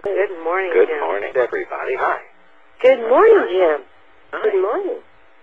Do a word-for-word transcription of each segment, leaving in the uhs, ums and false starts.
Good morning, Good Jim. morning, everybody. Hi. Good morning, Jim. Hi. Good morning.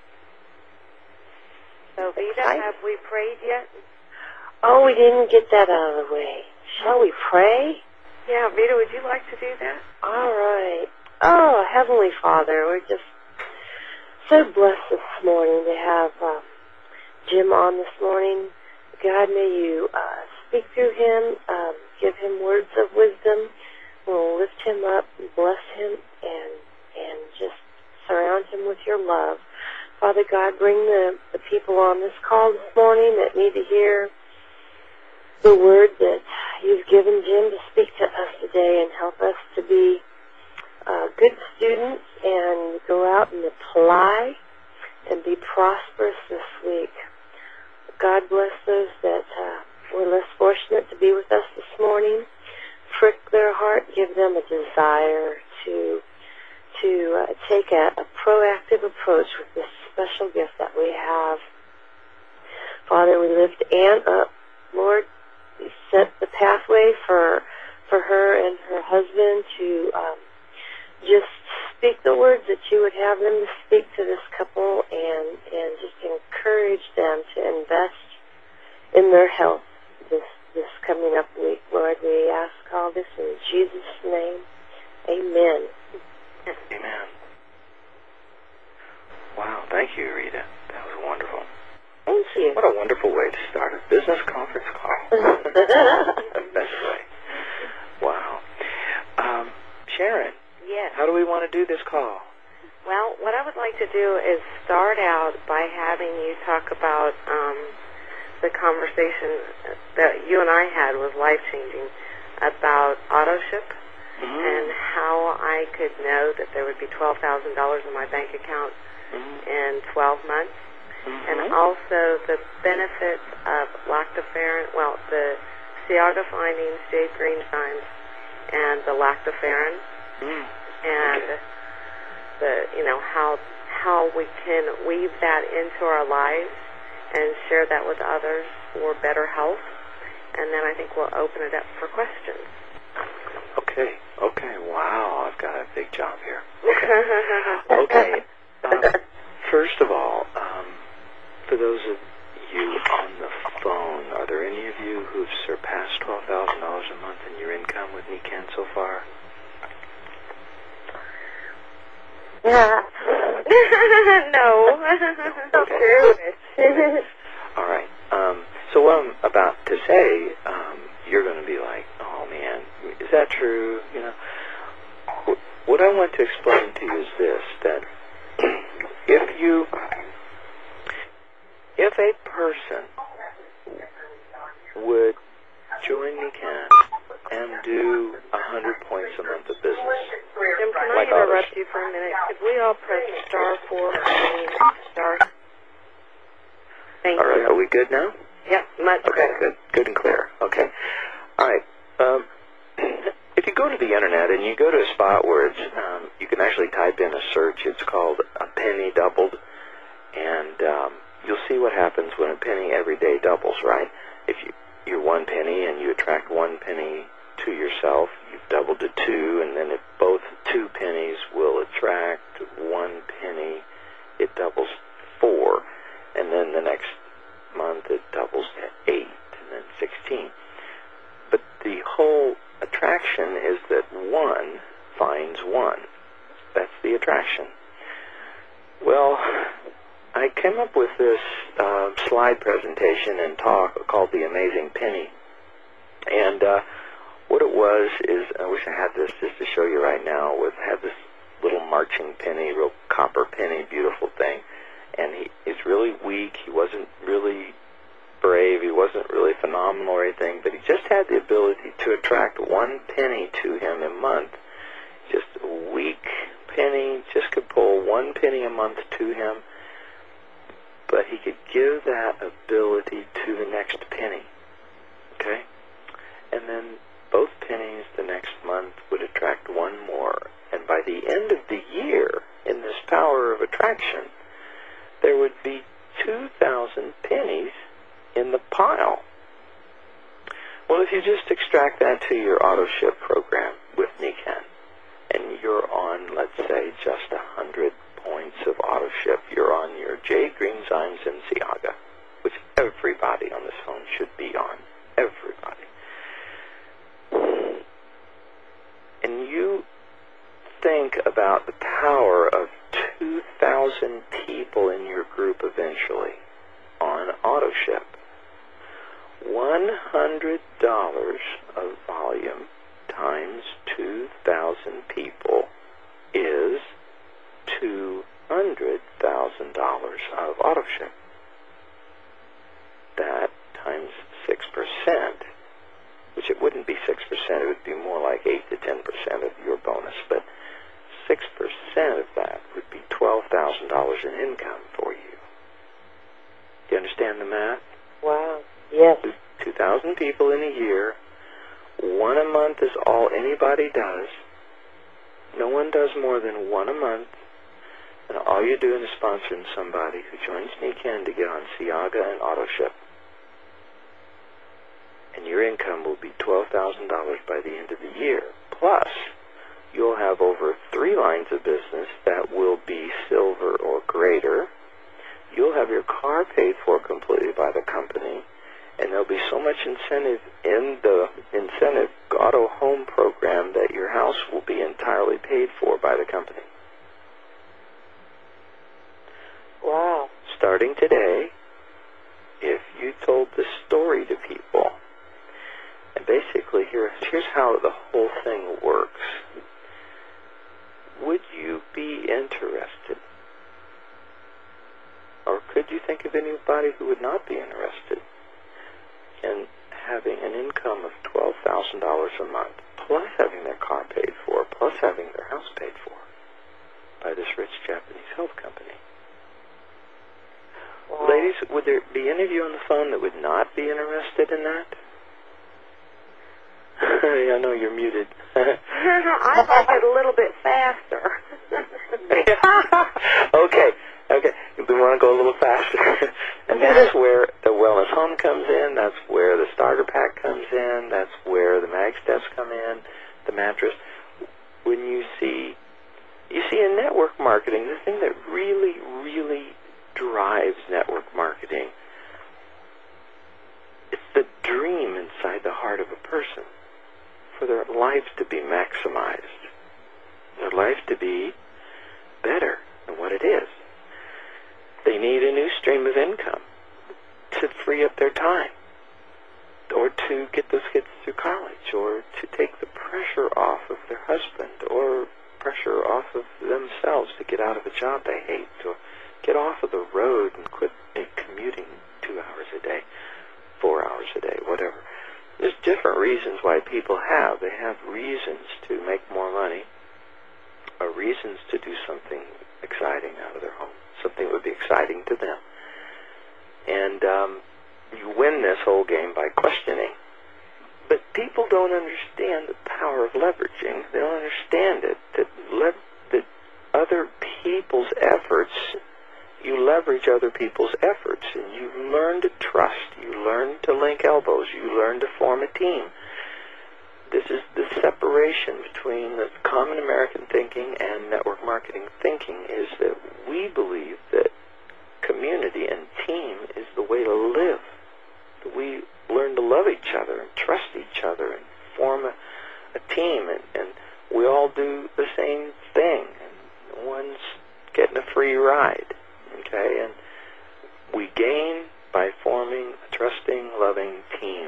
So, Vita, Hi. have we prayed yet? Oh, we didn't get that out of the way. Shall we pray? Yeah, Vita, would you like to do that? All right. Oh, Heavenly Father, we're just so blessed this morning to have uh, Jim on this morning. God, may you uh, speak through him, um, give him words of wisdom. We'll lift him up, and bless him, and and just surround him with your love. Father God, bring the, the people on this call this morning that need to hear the word that you've given Jim to speak to us today, and help us to be uh, good students and go out and apply and be prosperous this week. God bless those that uh, were less fortunate to be with us this morning. Prick their heart, give them a desire to to uh, take a, a proactive approach with this special gift that we have. Father, we lift Ann up. Lord, we set the pathway for for her and her husband to um, just speak the words that you would have them to speak to this couple, and, and just encourage them to invest in their health this this coming up week. Lord, we ask all this in Jesus' name. Amen. Amen. Wow, thank you, Rita. That was wonderful. Thank you. What a wonderful way to start a business conference call. Best way. Wow. Um, Sharon. Yes. How do we want to do this call? Well, what I would like to do is start out by having you talk about um, the conversation that you and I had was life-changing about AutoShip, Mm-hmm. and how I could know that there would be twelve thousand dollars in my bank account Mm-hmm. in twelve months, Mm-hmm. and also the benefits of lactoferrin, well, the Ciaga findings, Jade Green signs, and the lactoferrin, Mm-hmm. and Okay. the, you know, how how we can weave that into our lives and share that with others for better health. And then I think we'll open it up for questions. Okay. Okay. Wow, I've got a big job here. Okay. Okay. Um, first of all, um, for those of you on the phone, are there any of you who've surpassed twelve thousand dollars a month in your income with Nikan so far? Yeah. No. Okay. All right. Um, so what I'm about to say, um, you're going to be like, oh, man, is that true? You know, wh- what I want to explain to you is this, that if you, if a person would join Nikan and do one hundred points a month of business, Jim, can like I interrupt others. you for a minute? Could we all press star four? I mean, star. Thank all right, you. are we good now? Yep, much Okay, better. good, good and clear. Okay, all right. Um, if you go to the internet and you go to a spot where it's, um, you can actually type in a search. It's called a penny doubled, and um, you'll see what happens when a penny every day doubles. Right? If you you're one penny and you attract one penny to yourself, you've doubled to two, and then if both two pennies will attract one penny, it doubles four, and then the next month it doubles to eight, and then sixteen. But the whole attraction is that one finds one. That's the attraction. Well, I came up with this uh, slide presentation and talk called The Amazing Penny. And uh, what it was is, I wish I had this just to show you right now, with had this little marching penny, real copper penny, beautiful thing. And he, he's really weak. He wasn't really brave. He wasn't really phenomenal or anything, but he just had the ability to attract one penny to him a month. Just a weak penny, just could pull one penny a month to him, but he could give that ability to the next penny. Okay? And then both pennies the next month would attract one more. And by the end of the year, in this power of attraction, there would be two thousand pennies in the pile. Well, if you just extract that to your AutoShip program with Nikan, think about the power of two thousand people in your group eventually on AutoShip. one hundred dollars of volume times two thousand people is two hundred thousand dollars of AutoShip. That times six percent, which it wouldn't be six percent, it would be more like eight to ten percent of your bonus, but six percent of that would be twelve thousand dollars in income for you. Do you understand the math? Wow. Yes. two thousand people in a year. One a month is all anybody does. No one does more than one a month. And all you're doing is sponsoring somebody who joins Sneak In to get on Siaga and AutoShip. And your income will be twelve thousand dollars by the end of the year. Plus, you'll have over three lines of business that will be silver or greater. You'll have your car paid for completely by the company. And there'll be so much incentive in the incentive auto home program that your house will be entirely paid for by the company. Wow. Starting today, if you told the story to people, and basically here, here's how the whole thing works. Would you be interested? Or could you think of anybody who would not be interested in having an income of twelve thousand dollars a month, plus having their car paid for, plus having their house paid for by this rich Japanese health company? Wow. Ladies, would there be any of you on the phone that would not be interested in that? I know you're muted. I'd like it a little bit faster. okay, okay. We want to go a little faster. And that's where the Wellness Home comes in. That's where the starter pack comes in. That's where the mag steps come in, the mattress. When you see, you see in network marketing, the thing that really, really drives network marketing, it's the dream inside the heart of a person for their life to be maximized, their life to be better than what it is. They need a new stream of income to free up their time, or to get those kids through college, or to take the pressure off of their husband, or pressure off of themselves to get out of a job they hate, or get off of the road and quit commuting two hours a day, four hours a day, whatever. There's different reasons why people have. They have reasons to make more money, or reasons to do something exciting out of their home, something that would be exciting to them. And um, you win this whole game by questioning. But people don't understand the power of leveraging. They don't understand it, that, le- that other people's efforts, you leverage other people's efforts, and you learn to trust, you learn to link elbows, you learn to form a team. This is the separation between the common American thinking and network marketing thinking, is that we believe that community and team is the way to live. That we learn to love each other and trust each other and form a, a team, and, and we all do the same thing, and no one's getting a free ride. Okay, and we gain by forming a trusting, loving team.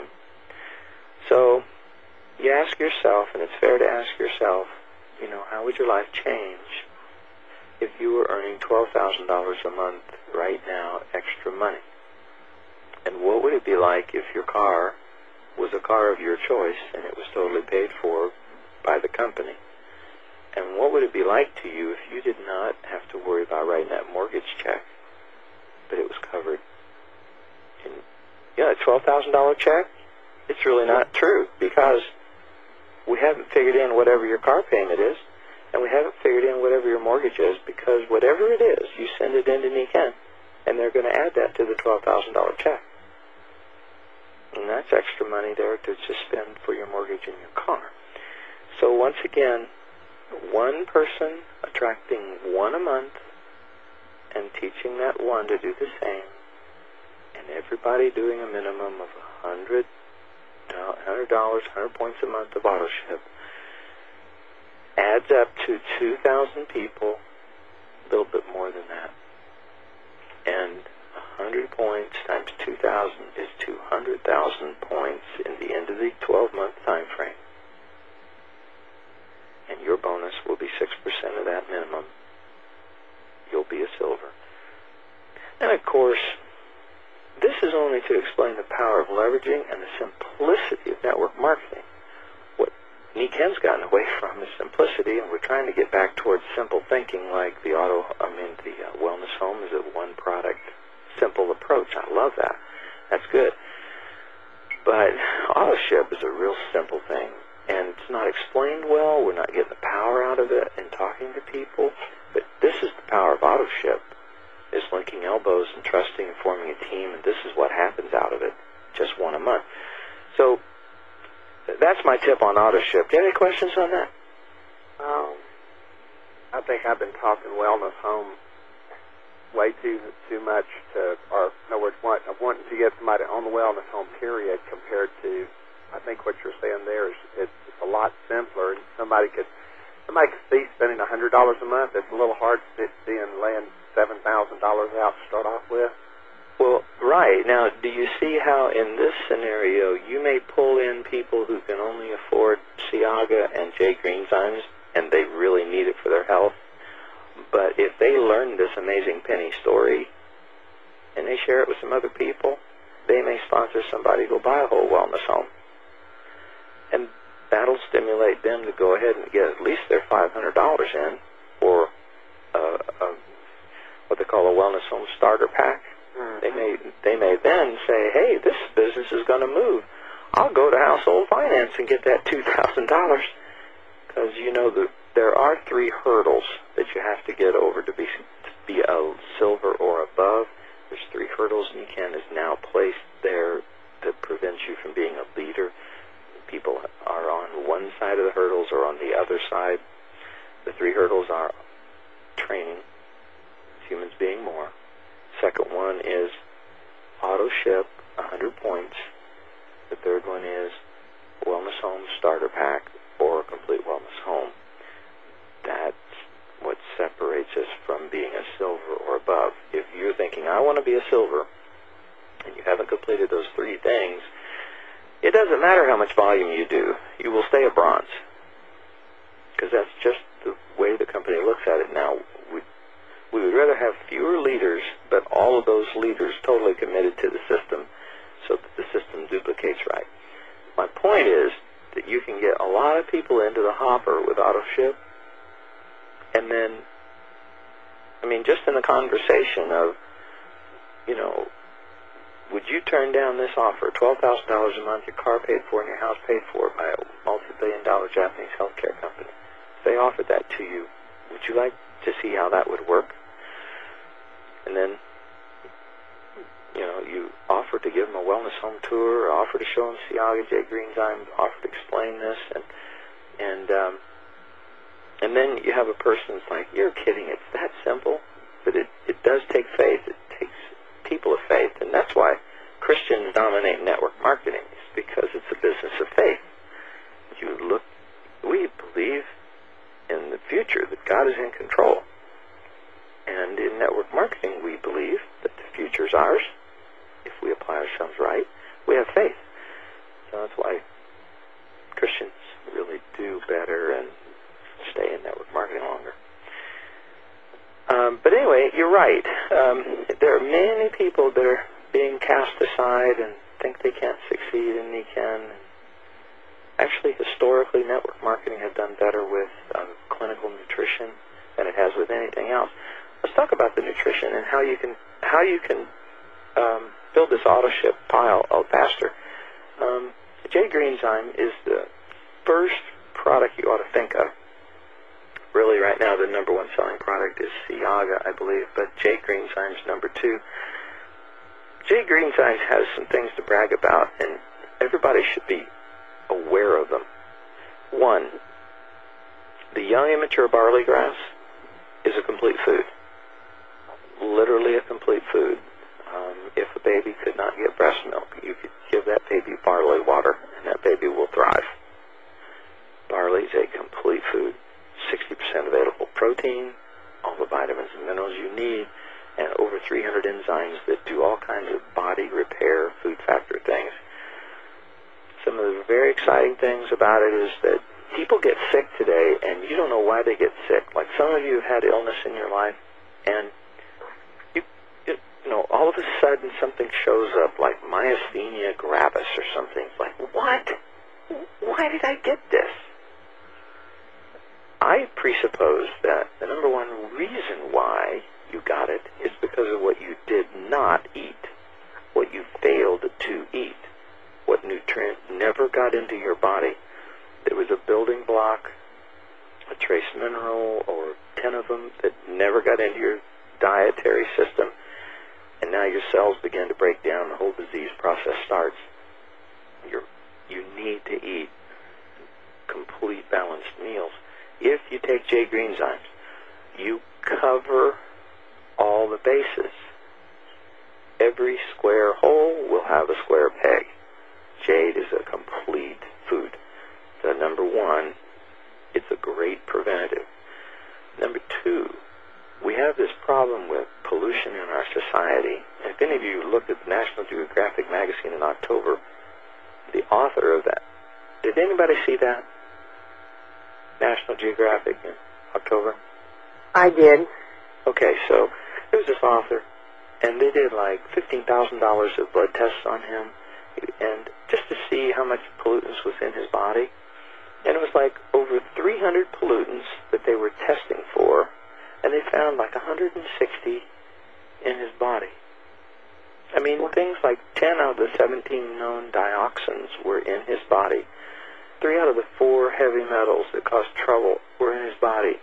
So you ask yourself, and it's fair to ask yourself, you know, how would your life change if you were earning twelve thousand dollars a month right now, extra money? And what would it be like if your car was a car of your choice and it was totally paid for by the company? And what would it be like to you if you did not have to worry about writing that mortgage check, but it was covered in, you know, a twelve thousand dollars check? It's really not true, because we haven't figured in whatever your car payment is, and we haven't figured in whatever your mortgage is, because whatever it is, you send it into Sneak In, and they're going to add that to the twelve thousand dollars check. And that's extra money there to just spend for your mortgage and your car. So once again, one person attracting one a month and teaching that one to do the same, and everybody doing a minimum of one hundred dollars, one hundred points a month of AutoShip, adds up to two thousand people, a little bit more than that. And one hundred points times two thousand is two hundred thousand points in the end of the twelve-month time frame. And your bonus will be six percent of that minimum. You'll be a silver. And of course, this is only to explain the power of leveraging and the simplicity of network marketing. What Niken's gotten away from is simplicity, and we're trying to get back towards simple thinking, like the auto, I mean, the uh, wellness home is a one-product, simple approach. I love that. That's good. But AutoShip is a real simple thing, and it's not explained well. We're not getting the power out of it in talking to people. But this is the power of AutoShip, is linking elbows and trusting and forming a team, and this is what happens out of it, just one a month. So that's my tip on AutoShip. Do you have any questions on that? Um, I think I've been talking wellness home way too too much to, or in other words, want, wanting to get somebody on the wellness home period compared to, I think what you're saying there is it's, it's a lot simpler, and somebody could somebody could see spending one hundred dollars a month. It's a little hard to see and laying seven thousand dollars out to start off with. Well, right. Now, do you see how in this scenario you may pull in people who can only afford Ciaga and Jay Greenzymes, and they really need it for their health? But if they learn this amazing penny story and they share it with some other people, they may sponsor somebody who will buy a whole wellness home. And that'll stimulate them to go ahead and get at least their five hundred dollars in, or uh, uh, what they call a wellness home starter pack. Mm-hmm. They may they may then say, hey, this business is going to move. I'll go to Household Finance and get that two thousand dollars. Because, you know, the, there are three hurdles that you have to get over to be, to be a silver or above. There's three hurdles, and Niken is now placed there that prevents you from being a leader. People are on one side of the hurdles or on the other side. The three hurdles are training, humans being more. Second one is AutoShip, one hundred points. The third one is Wellness Home Starter Pack or a complete wellness home. That's what separates us from being a silver or above. If you're thinking, I want to be a silver, and you haven't completed those three things, it doesn't matter how much volume you do. You will stay a bronze. Because that's just the way the company looks at it now. We, we would rather have fewer leaders, but all of those leaders totally committed to the system so that the system duplicates right. My point is that you can get a lot of people into the hopper with AutoShip, and then, I mean, just in the conversation of, you know, would you turn down this offer, twelve thousand dollars a month, your car paid for and your house paid for by a multi-billion dollar Japanese healthcare company? If they offered that to you, would you like to see how that would work? And then, you know, you offer to give them a wellness home tour, or offer to show them Ciaga, Jay Greenzyme, offer to explain this, and and um, and then you have a person that's like, you're kidding, it's that simple? But it, it does take faith. It takes people of faith, and that's why Christians dominate network marketing, is because it's a business of faith. You look, we believe in the future that God is in control, and in network marketing we believe that the future is ours if we apply ourselves right. We have faith, so that's why Christians really do better and stay in network marketing longer. Um, but anyway, you're right. Um, there are many people that are being cast aside and think they can't succeed, and they can. Actually, historically, network marketing has done better with um, clinical nutrition than it has with anything else. Let's talk about the nutrition and how you can how you can um, build this AutoShip pile out faster. Um, Jay Greenzyme is the first product you ought to think of. Really, right now, the number one selling product is Ciaga, I believe, but Jay Greenzyme's number two. Jay Greenzyme has some things to brag about, and everybody should be aware of them. One, the young immature barley grass is a complete food. Literally a complete food. Um, if a baby could not get breast milk, you could give that baby barley water, and that baby will thrive. Barley is a complete food. sixty percent available protein, all the vitamins and minerals you need, and over three hundred enzymes that do all kinds of body repair, food factor things. Some of the very exciting things about it is that people get sick today, and you don't know why they get sick. Like some of you have had illness in your life, and you, you, you know, all of a sudden something shows up, like myasthenia gravis or something. It's like, what? Why did I get this? I presuppose that the number one reason why you got it is because of what you did not eat, what you failed to eat, what nutrient never got into your body. There was a building block, a trace mineral, or ten of them that never got into your dietary system, and now your cells begin to break down, the whole disease process starts. You're, you need to eat complete balanced meals. If you take J. Greenzymes, you cover all the bases. Every square hole will have a square peg. Jade is a complete food. So number one, it's a great preventative. Number two, we have this problem with pollution in our society. If any of you looked at the National Geographic magazine in October, the author of that, did anybody see that? National Geographic in October? I did. Okay, so there was this author, and they did like fifteen thousand dollars of blood tests on him, and just to see how much pollutants was in his body. And it was like over three hundred pollutants that they were testing for, and they found like one hundred sixty in his body. I mean, things like ten out of the seventeen known dioxins were in his body. Three out of the four heavy metals that cause trouble were in his body.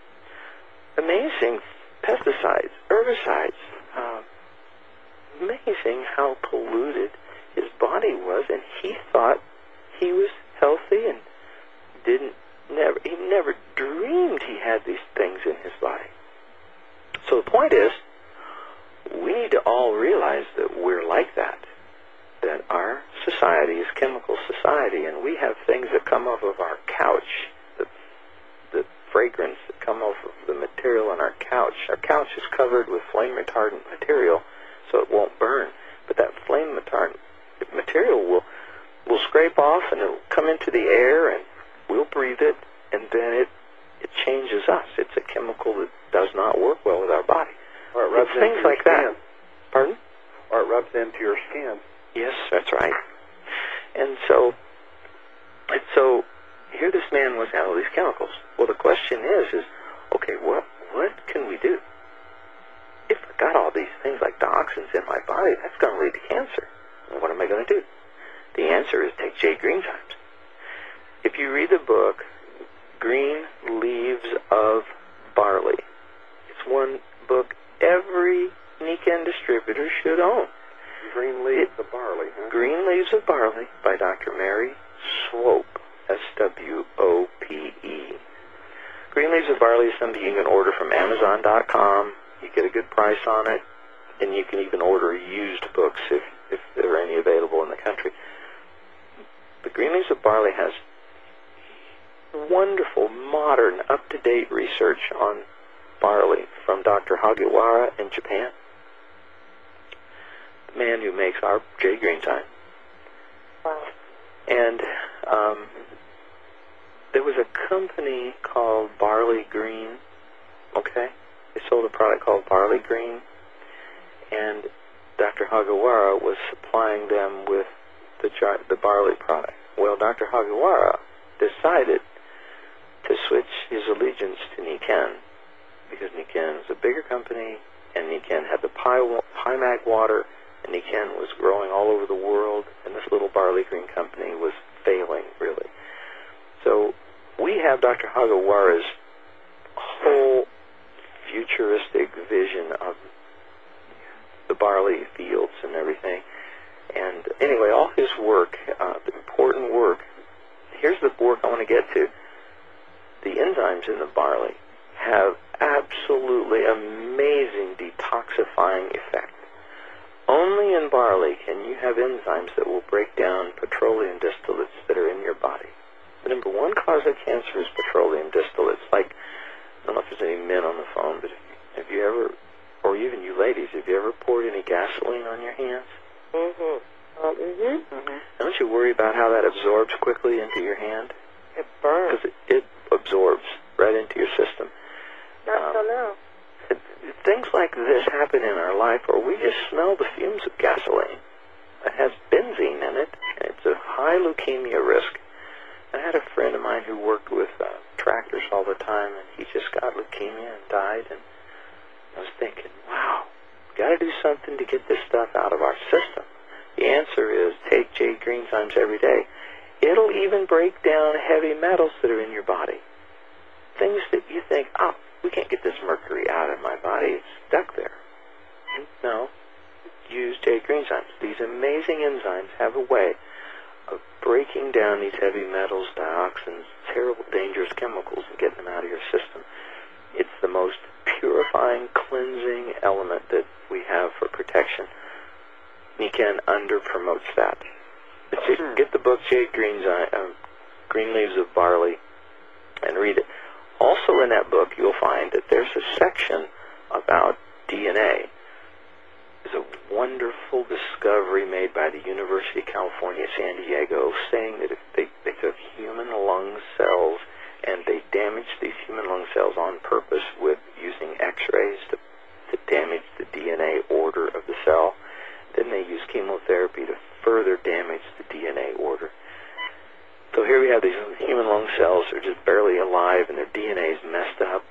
Amazing pesticides, herbicides. Uh, amazing how polluted his body was, and he thought he was healthy and didn't never he never dreamed he had these things in his body. So the point is, we need to all realize that we're like that, that our society is chemical society, and we have things that come off of our couch, the, the fragrance that come off of the material on our couch. Our couch is covered with flame retardant material so it won't burn, but that flame retardant material will will scrape off and it'll come into the air and we'll breathe it, and then it it changes us. It's a chemical that does not work well with our body. Or it rubs it's things into like your that. skin. Pardon? Or it rubs into your skin. Yes, that's right. And so, and so here this man was out of these chemicals. Well, the question is, is okay, what what can we do? If I got all these things like dioxins in my body, that's going to lead to cancer. Well, what am I going to do? The answer is take J. Greenzymes. If you read the book, Green Leaves of Barley, it's one book every Nikken distributor should own. Green Leaves of Barley, huh? Green Leaves of Barley by Doctor Mary Swope, S W O P E. Green Leaves of Barley is something you can order from Amazon dot com. You get a good price on it, and you can even order used books if, if there are any available in the country. But Green Leaves of Barley has wonderful, modern, up-to-date research on barley from Doctor Hagiwara in Japan, the man who makes our J. Greenzyme. Wow. And um, there was a company called Barley Green, okay? They sold a product called Barley Green, and Doctor Hagiwara was supplying them with the, jar- the barley product. Well, Doctor Hagiwara decided to switch his allegiance to Nikken, because Nikken is a bigger company, and Nikken had the Pimac water, and Nikken was growing all over the world, and this little barley green company was failing, really. So we have Doctor Hagiwara's whole futuristic vision of the barley fields and everything. And anyway, all his work, uh, the important work, here's the work I want to get to. The enzymes in the barley have absolutely amazing detoxifying effect. Only in barley can you have enzymes that will break down petroleum distillates that are in your body. The number one cause of cancer is petroleum distillates, like directly into your hand? It burns. Because it, it absorbs right into your system. Not Um, so now. it- Things like this happen in our life, or we just smell the fumes of gasoline. It has benzene in it, and it's a high leukemia risk. I had a friend of mine who worked with uh, tractors all the time, and he just got leukemia and died. And I was thinking, wow, we got to do something to get this stuff out of our system. The answer is take Jade Greenzymes every day. It'll even break down heavy metals that are in your body. Things that you think, oh, we can't get this mercury out of my body. It's stuck there. No. Use Jade Greenzymes. These amazing enzymes have a way of breaking down these heavy metals, dioxins, terrible, dangerous chemicals, and getting them out of your system. It's the most purifying, cleansing element that we have for protection. Nikken under-promotes that. But you can get the book Jade Greenzyme, uh, Green Leaves of Barley and read it. Also in that book, you'll find that there's a section about D N A. There's a wonderful discovery made by the University of California, San Diego, saying that if they, they took human lung cells and they damaged these human lung cells on purpose with using x-rays to, to damage the D N A order of the cell, then they use chemotherapy to further damage the D N A order. So here we have these human lung cells that are just barely alive and their D N A is messed up.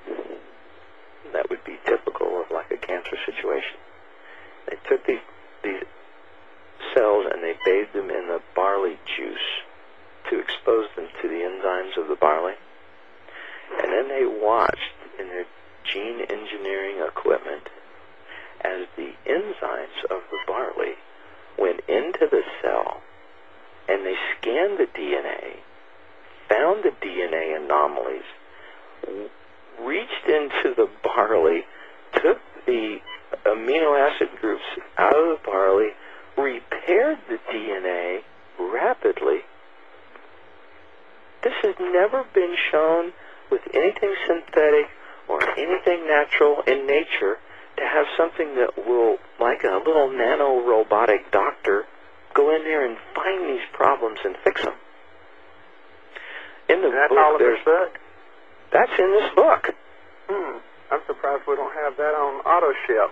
That would be typical of like a cancer situation. They took these, these cells and they bathed them in the barley juice to expose them to the enzymes of the barley. And then they watched in their gene engineering equipment as the enzymes of the barley went into the cell and they scanned the D N A, found the D N A anomalies, reached into the barley, took the amino acid groups out of the barley, repaired the D N A rapidly. This has never been shown with anything synthetic or anything natural in nature to have something that will, like a little nano-robotic doctor, go in there and find these problems and fix them. In the That's book, all of there's this book? That's in this book. Hmm. I'm surprised we don't have that on auto ship.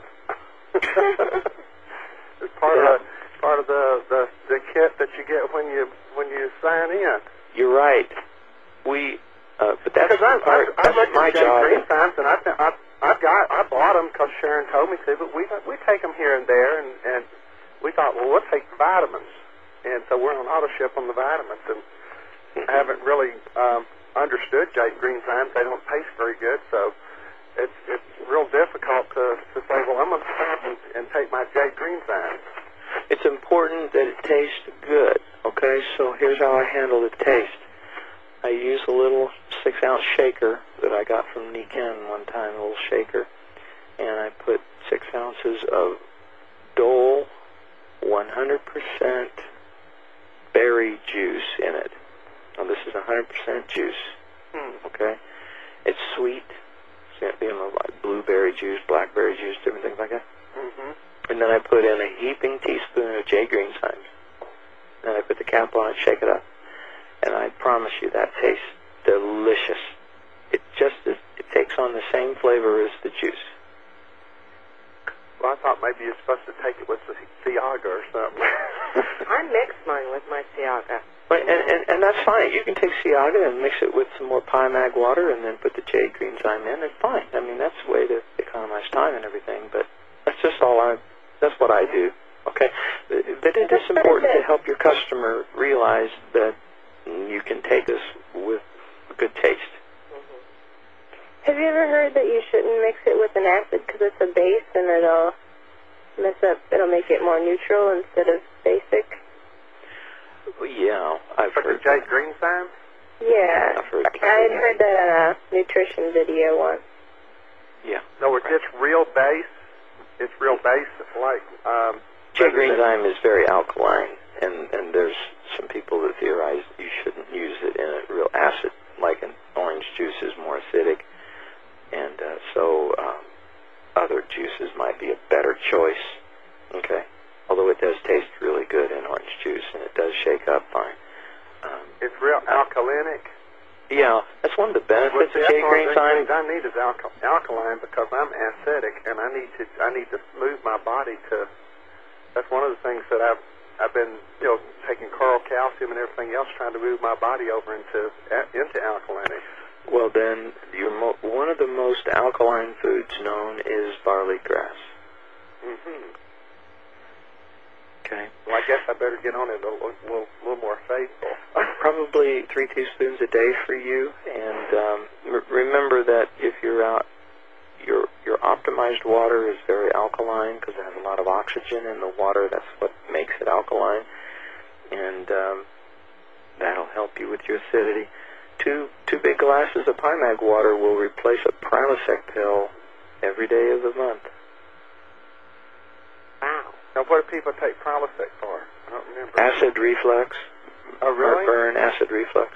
It's part Yeah. of the, part of the, the the kit that you get when you when you sign in. You're right. We, uh, but that's Because I, part, I, I that's looked my at Jade job. Greenzymes and I th- I I got I bought them because Sharon told me to, but we we take them here and there, and and we thought, well, we'll take the vitamins, and so we're on auto ship on the vitamins, and I haven't really um, understood Jade Greenzymes. They don't taste very good, so it's it's real difficult to to say, well, I'm going to stop and, and take my Jade Greenzymes. It's important that it tastes good, okay? So here's how I handle the taste. I use a little six-ounce shaker that I got from Nikken one time, a little shaker, and I put six ounces of Dole one hundred percent berry juice in it. Now, this is one hundred percent juice, Hmm. okay? It's sweet. It's going to be like blueberry juice, blackberry juice, different things like that. Mm-hmm. And then I put in a heaping teaspoon of Jade Greenzymes. Then I put the cap on it, shake it up. And I promise you that tastes delicious. It just is, it takes on the same flavor as the juice. Well, I thought maybe you're supposed to take it with the Ciaga or something. I mix mine with my Ciaga. But, and, and, and that's fine. You can take Ciaga and mix it with some more Pymag water and then put the Jade Greenzyme in. It's fine. I mean, that's a way to economize time and everything. But that's just all I, that's what I do. Okay? But it is important to help your customer realize that you can take this with good taste. Have you ever heard that you shouldn't mix it with an acid because it's a base and it'll mess up, it'll make it more neutral instead of basic? Well, yeah, I've For heard the Jade that. Greenzymes? Yeah. I've heard I had heard that on a nutrition video once. Yeah. No, it's just real base. It's real base, like... Um, Jade rather than- Greenzyme is very alkaline, and, and there's some people that theorize you shouldn't use it in a real acid, like an orange juice is more acidic, and uh, so um, other juices might be a better choice, okay? Although it does taste really good in orange juice, and it does shake up fine. Um, it's real alkalinic. Yeah, that's one of the benefits Well, of see, J. that's one of Green the Sign. things I need is alka- alkaline because I'm acidic and I need to I need to move my body to. That's one of the things that I've I've been you know taking coral calcium and everything else trying to move my body over into into alkalinity. Well, then, your mo- one of the most alkaline foods known is barley grass. Mm-hmm. Okay. Well, I guess I better get on it a little, little, little more faithful. Probably three teaspoons a day for you, and um, r- remember that if you're out, your your optimized water is very alkaline because it has a lot of oxygen in the water. That's what makes it alkaline, and um, that'll help you with your acidity. Two two big glasses of Pymag water will replace a Prilosec pill every day of the month. Wow. Now, what do people take Prilosec for? I don't remember. Acid reflux. Oh, really? Heartburn, acid reflux.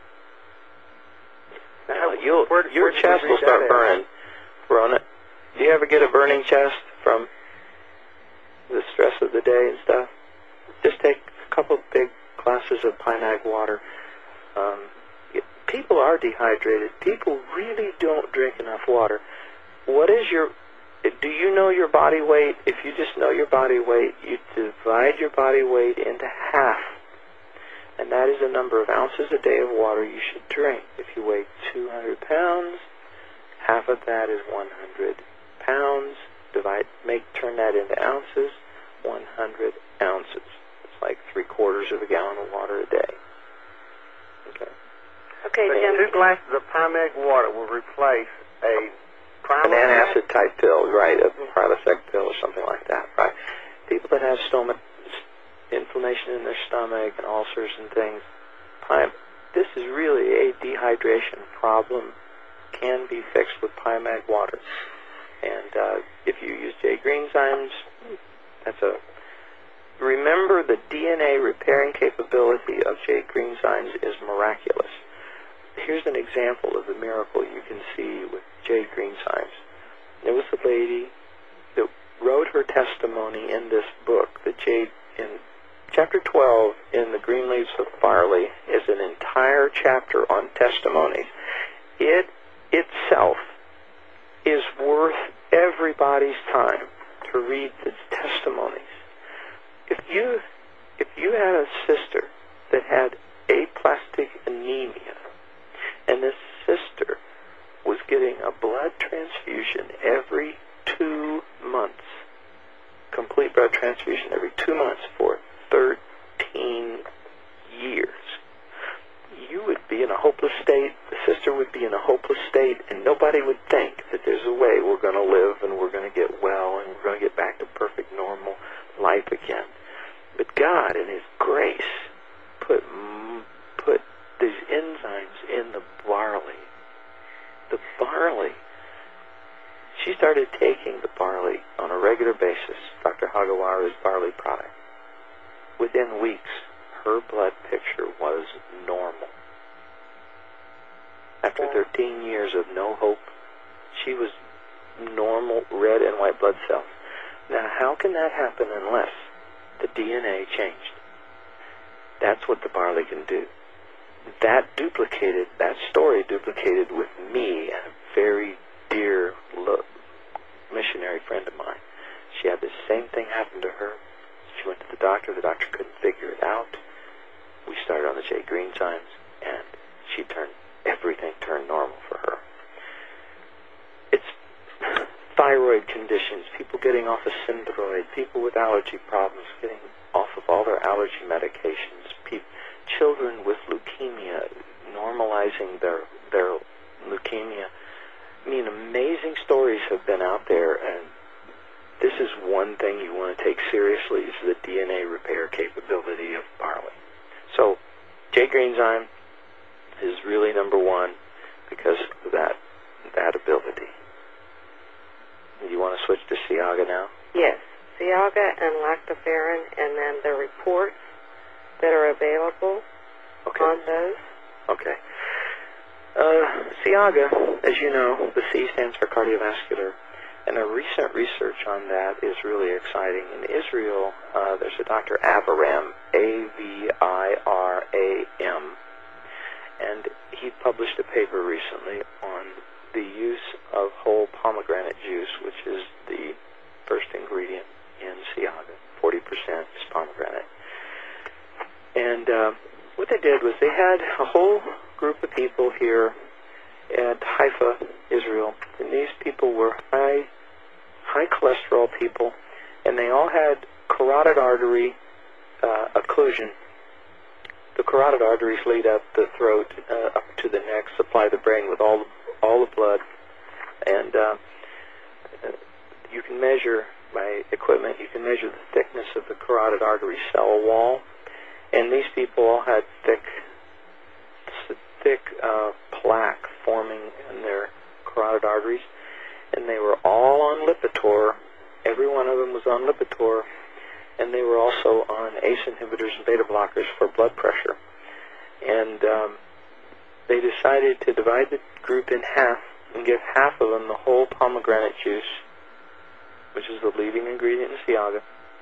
Now, Uh, you'll, where, your where did chest we will read start that at? burning. Rona, do you ever get a burning chest from the stress of the day and stuff? Just take a couple big glasses of Pymag water. Um, it, people are dehydrated. People really don't drink enough water. What is your... Do you know your body weight? If you just know your body weight, you divide your body weight into half. And that is the number of ounces a day of water you should drink. If you weigh two hundred pounds, half of that is one hundred pounds. Divide, make, turn that into ounces, one hundred ounces. It's like three quarters of a gallon of water a day. Okay. Okay, So Jim. two glasses of Pymag water will replace a An Prilosec. antacid type pill, right, a Prilosec pill or something like that, right. People that have stomach inflammation in their stomach and ulcers and things, Pym, this is really a dehydration problem, can be fixed with Pymag water. And uh, if you use J. Greenzymes, that's a... Remember, the D N A repairing capability of J. Greenzymes is miraculous. Here's an example of the miracle you can see with J. Greenzymes. There was a lady that wrote her testimony in this book. The J in chapter twelve in the Green Leaves of Barley is an entire chapter on testimonies. It itself is worth everybody's time to read its testimonies. If you if you had a sister that had aplastic anemia, and this sister was getting a blood transfusion every two months, complete blood transfusion every two months for thirteen years, you would be in a hopeless state, the sister would be in a hopeless state, and nobody would think that there's a way we're going to live and we're going to get well and we're going to get back to perfect normal life again. But God, in His grace, put put these enzymes in the barley. The barley. She started taking the barley on a regular basis, Doctor Hagawara's barley product. Within weeks, her blood picture was normal. After thirteen years of no hope, she was normal red and white blood cells. Now, how can that happen unless the D N A changed? That's what the barley can do. That duplicated, that story duplicated with me and a very dear lo- missionary friend of mine. She had the same thing happen to her. She went to the doctor. The doctor couldn't figure it out. We started on the J. Greenzymes, and she turned, everything turned normal for her. It's thyroid conditions, people getting off of Synthroid, people with allergy problems getting off of all their allergy medications, people, children with leukemia normalizing their their leukemia. I mean, amazing stories have been out there, and this is one thing you want to take seriously, is the D N A repair capability of barley. So, J. Greenzyme is really number one because of that, that ability. You want to switch to Siaga now? Yes, Siaga and lactoferrin, and then the reports that are available Okay. on those. Okay. Uh, Siaga, as you know, the C stands for cardiovascular, and the recent research on that is really exciting. In Israel, uh, there's a Doctor Aviram, A V I R A M, And he published a paper recently on the use of whole pomegranate juice, which is the first ingredient in Ciaga. forty percent is pomegranate. And uh, what they did was they had a whole group of people here at Haifa, Israel, and these people were high, high cholesterol people, and they all had carotid artery uh, occlusion. The carotid arteries lead up the throat, uh, up to the neck, supply the brain with all all the blood, and uh, you can measure by equipment. You can measure the thickness of the carotid artery cell wall, and these people all had thick, thick uh, plaque forming in their carotid arteries, and they were all on Lipitor. Every one of them was on Lipitor, and they were also on A C E inhibitors and beta blockers for blood pressure. And um, they decided to divide the group in half and give half of them the whole pomegranate juice, which is the leading ingredient in Ciaga.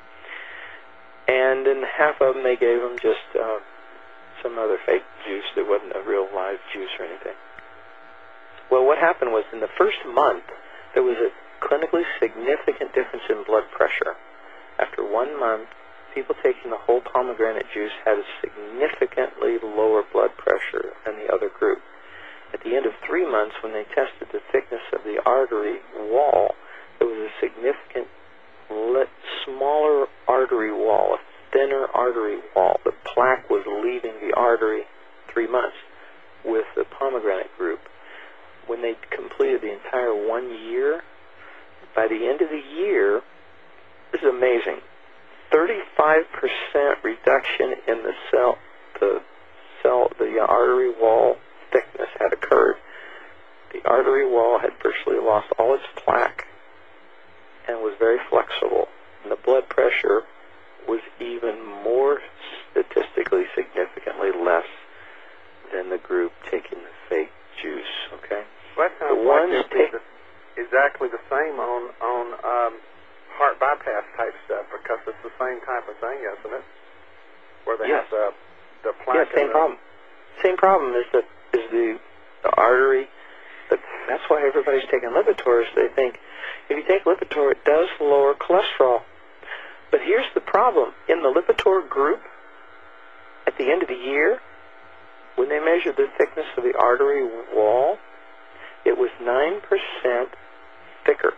And in half of them, they gave them just uh, some other fake juice that wasn't a real live juice or anything. Well, what happened was in the first month, there was a clinically significant difference in blood pressure. After one month, people taking the whole pomegranate juice had a significantly lower blood pressure than the other group. At the end of three months, when they tested the thickness of the artery wall, there was a significant smaller artery wall, a thinner artery wall. The plaque was leaving the artery three months with the pomegranate group. When they completed the entire one year, by the end of the year, this is amazing, thirty-five percent reduction in the cell, the cell, the artery wall thickness had occurred. The artery wall had virtually lost all its plaque and was very flexible. And the blood pressure was even more statistically significantly less than the group taking the fake juice. Okay. Well, that sounds the like ones it'd be take, the, exactly the same on on um, heart bypass type stuff, because it's the same type of thing, isn't it? Where they yes. have the the plaque. Yeah, same the, problem. Same problem is the is the the artery. The, that's why everybody's taking Lipitor. Is they think if you take Lipitor, it does lower cholesterol. But here's the problem: in the Lipitor group, at the end of the year, when they measured the thickness of the artery wall, it was nine percent thicker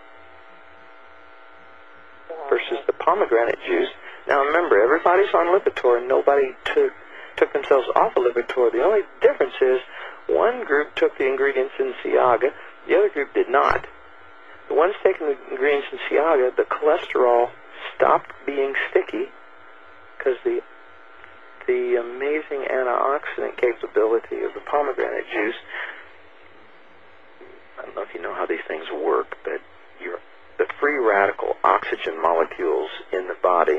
versus the pomegranate juice. Now remember, everybody's on Lipitor, and nobody took took themselves off of Lipitor. The only difference is one group took the ingredients in Ciaga, the other group did not. The ones taking the ingredients in Ciaga, the cholesterol stopped being sticky because the the amazing antioxidant capability of the pomegranate juice. I don't know if you know how these things work, but your the free radical oxygen molecules in the body.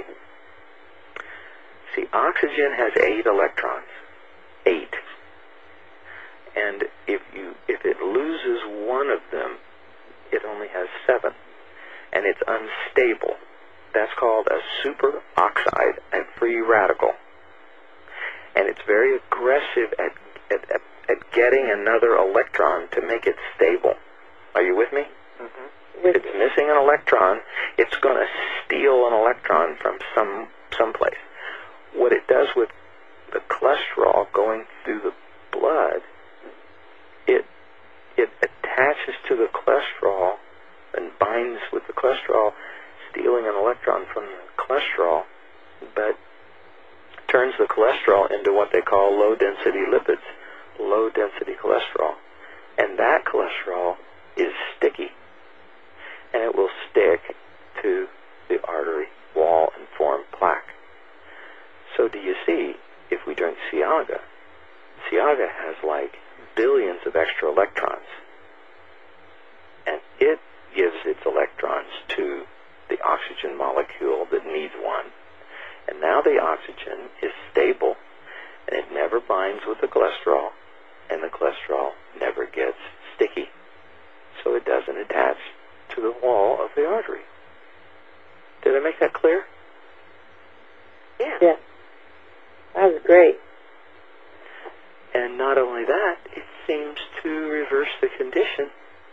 See, oxygen has eight electrons. Eight. And if you if it loses one of them, it only has seven. And it's unstable. That's called a superoxide, a free radical. And it's very aggressive at, at, at, at getting another electron to make it stable. Are you with me? Mm-hmm. If it's missing an electron, it's going to steal an electron from some someplace. What it does with the cholesterol going through the blood, it it attaches to the cholesterol and binds with the cholesterol, stealing an electron from the cholesterol, but turns the cholesterol into what they call low-density lipids, low-density cholesterol. And that cholesterol is sticky, and it will stick to the artery wall and form plaque. So do you see, if we drink Ciaga, Ciaga has like billions of extra electrons, and it gives its electrons to the oxygen molecule that needs one. And now the oxygen is stable, and it never binds with the cholesterol, and the cholesterol never gets sticky, so it doesn't attach to the wall of the artery. Did I make that clear? Yeah. Yeah. That was great. And And not only that, it seems to reverse the condition,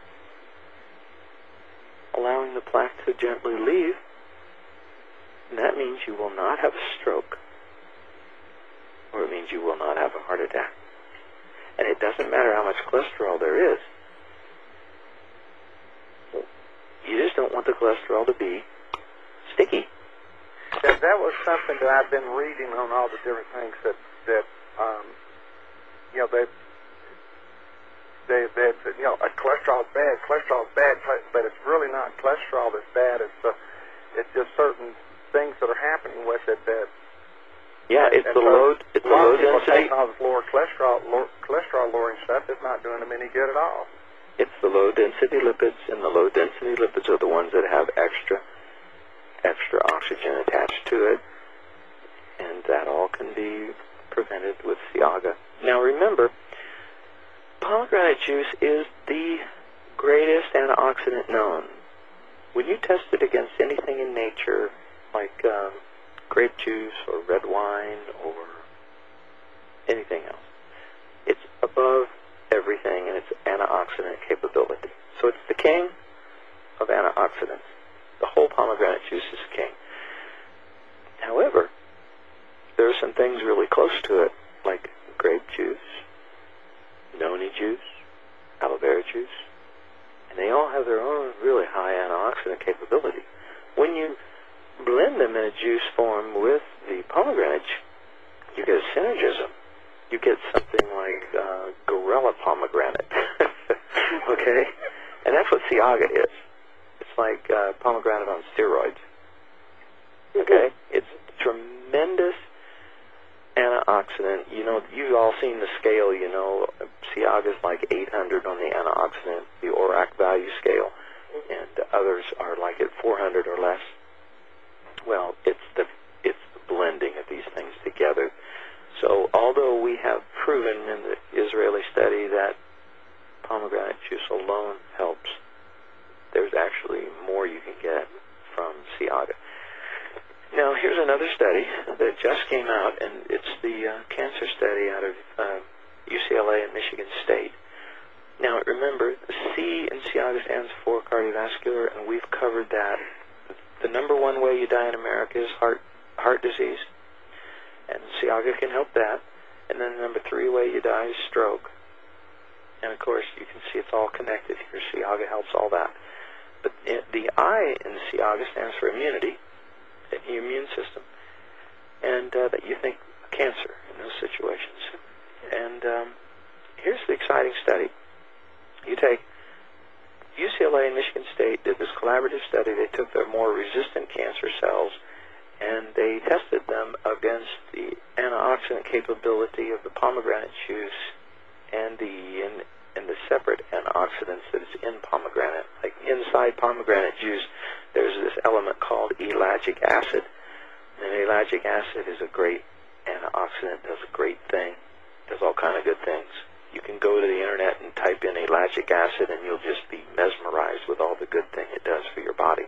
allowing the plaque to gently leave. And that means you will not have a stroke, or it means you will not have a heart attack. And it doesn't matter how much cholesterol there is. You just don't want the cholesterol to be sticky. That, that was something that I've been reading on all the different things that, that um, you know, they, they, they, you know, uh, cholesterol is bad, cholesterol is bad, but it's really not cholesterol that's bad. It's, uh, it's just certain things that are happening with it that. Yeah, it's and the so low, it's the low people density. taking all this lower cholesterol, low, cholesterol lowering stuff is not doing them any good at all. It's the low density lipids, and the low density lipids are the ones that have extra, extra oxygen attached to it, and that all can be prevented with Ciaga. Now remember, pomegranate juice is the greatest antioxidant known. When you test it against anything in nature, like um, grape juice or red wine or anything else, it's above everything in its antioxidant capability. So it's the king of antioxidants. The whole pomegranate juice is king. However, there are some things really close to it, like grape juice, noni juice, aloe vera juice, and they all have their own really high antioxidant capability. When you blend them in a juice form with the pomegranate, you get a synergism. You get something like uh, Gorilla pomegranate, okay? And that's what Ciaga is. It's like uh, pomegranate on steroids, okay? It's tremendous antioxidant. You know, you've all seen the scale, you know. Ciaga's like eight hundred on the antioxidant, the ORAC value scale, and others are like at four hundred or less. Well, it's the it's the blending of these things together. So although we have proven in the Israeli study that pomegranate juice alone helps, there's actually more you can get from Ciaga. Now, here's another study that just came out, and it's the uh, cancer study out of uh, U C L A and Michigan State. Now, remember, C in Ciaga stands for cardiovascular, and we've covered that. The number one way you die in America is heart heart disease, and Ciaga can help that. And then the number three way you die is stroke. And of course, you can see it's all connected here. Ciaga helps all that. But the I in Ciaga stands for immunity, the immune system, and uh, that you think cancer in those situations. And um, here's the exciting study. You take U C L A and Michigan State did this collaborative study. They took their more resistant cancer cells and they tested them against the antioxidant capability of the pomegranate juice and the in, and the separate antioxidants that is in pomegranate. Like inside pomegranate juice, there's this element called elagic acid. And elagic acid is a great antioxidant, does a great thing, does all kind of good things. You can go to the internet and type in elagic acid and you'll just be mesmerized with all the good thing it does for your body.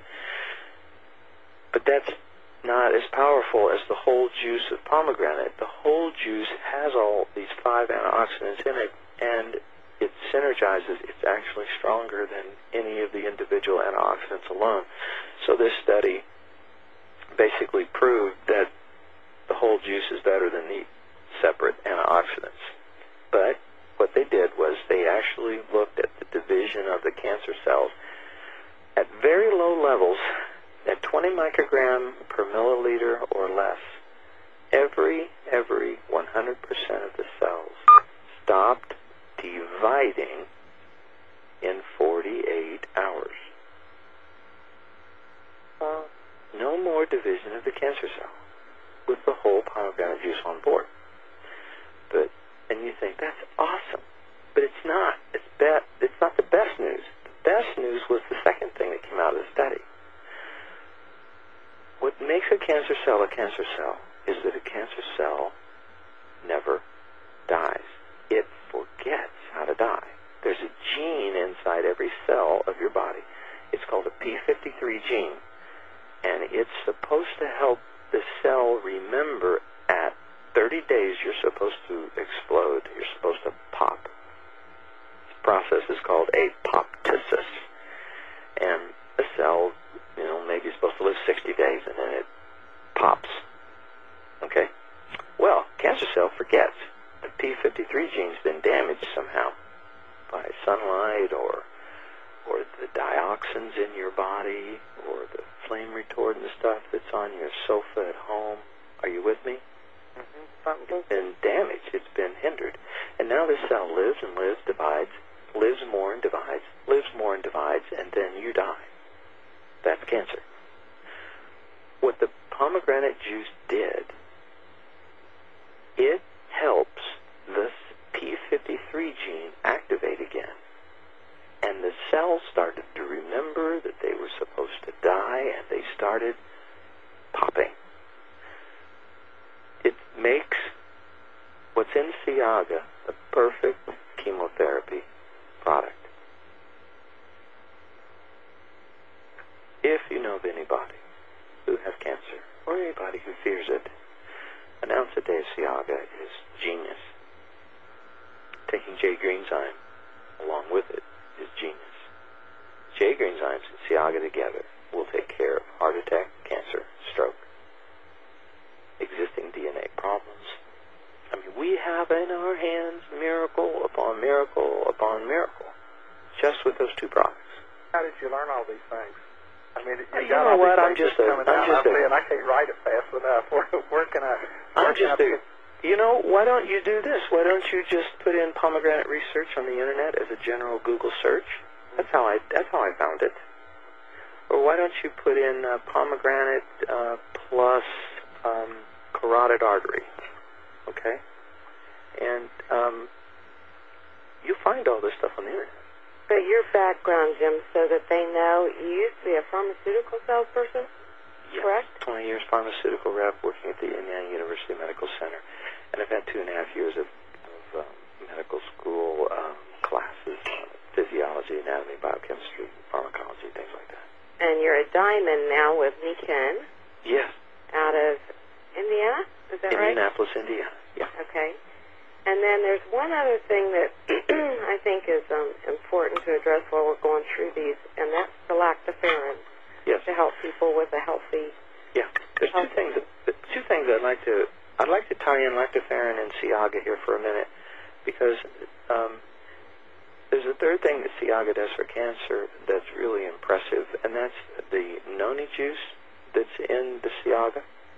But that's not as powerful as the whole juice of pomegranate. The whole juice has all these five antioxidants in it, and it synergizes. It's actually stronger than any of the individual antioxidants alone. So this study basically proved that the whole juice is better than the separate antioxidants. But what they did was they actually looked at the division of the cancer cells at very low levels, at twenty microgram per milliliter or less. Every, every one hundred percent of the cells stopped dividing in forty-eight hours. Well, no more division of the cancer cell with the whole pomegranate juice on board. But and you think that's awesome, but it's not. It's be- It's not the best news. The best news was the second thing that came out of the study. What makes a cancer cell a cancer cell is that a cancer cell never dies. It forgets how to die. There's a gene inside every cell of your body. It's called a P fifty-three gene, and it's supposed to help the cell remember at thirty days, you're supposed to explode. You're supposed to pop. This process is called apoptosis. And a cell, you know, maybe it's supposed to live sixty days, and then it pops. Okay? Well, cancer cell forgets. The P fifty-three gene's been damaged somehow by sunlight or or the dioxins in your body or the flame retardant stuff that's on your sofa at home. Are you with me? Mm-hmm. It's been damaged. It's been hindered. And now this cell lives and lives, divides, lives more and divides, lives more and divides, and then you die. That's cancer. What the pomegranate juice did, it helps this P fifty-three gene activate again. And the cells started to remember that they were supposed to die, and they started popping. It makes what's in Ciaga the perfect chemotherapy product. If you know of anybody who has cancer, or anybody who fears it, an ounce a day of Ciaga is genius. Taking J. Greenzyme along with it is genius. J. Greenzymes and Ciaga together will take care of heart attack, cancer, stroke, existing D N A problems. I mean, we have in our hands miracle upon miracle upon miracle, just with those two products. How did you learn all these things? I mean, you, you got know all what? these I'm things just a, coming I'm down just a, and I can't write it fast enough. Where, where can I? I'm Where can just I a, you know, why don't you do this? Why don't you just put in pomegranate research on the internet as a general Google search? That's how I, that's how I found it. Or why don't you put in uh, pomegranate uh, plus um, carotid artery? Okay? And um, you find all this stuff on the internet. But your background, Jim, so that they know, you used to be a pharmaceutical salesperson, Yes, correct? twenty years pharmaceutical rep working at the Indiana University Medical Center. And I've had two and a half years of, of um, medical school um, classes on physiology, anatomy, biochemistry, pharmacology, things like that. And you're a diamond now with Niken Yes. out of Indiana, is that right? Indianapolis, Indiana. Yeah. Okay. And then there's one other thing that I think is um, important to address while we're going through these, and that's the lactoferrin Yes. to help people with a healthy. Yeah. There's two things. That, two things I'd like to. I'd like to tie in lactoferrin and Ciaga here for a minute, because um, there's a third thing that Ciaga does for cancer that's really impressive, and that's the noni juice that's in the Ciaga.